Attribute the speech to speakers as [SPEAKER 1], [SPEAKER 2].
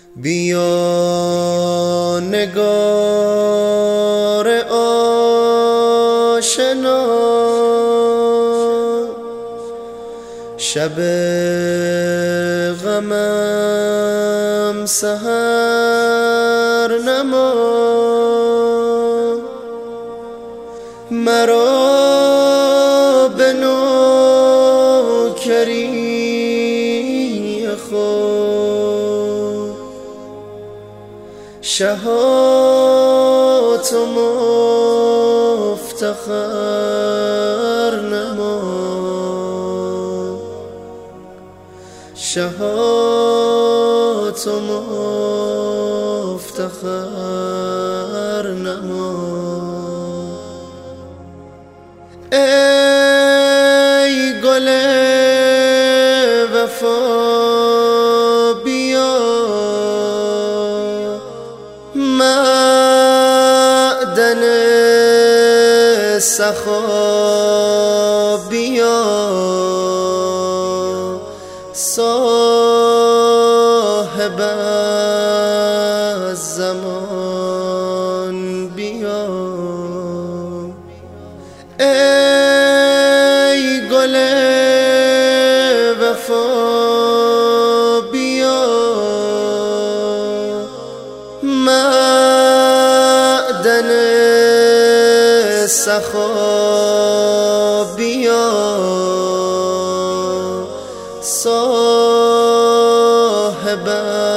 [SPEAKER 1] بیا نگار آشنا، شب غمم سحر نما. مرا به نوکری خود شهات و مفتخر نما. شهات و مفتخر نما. ای گل وفا بیا، معدن سخا بیا، صاحب الزمان بیا. ای گل وفا بیا، معدن سخا بیا، صاحب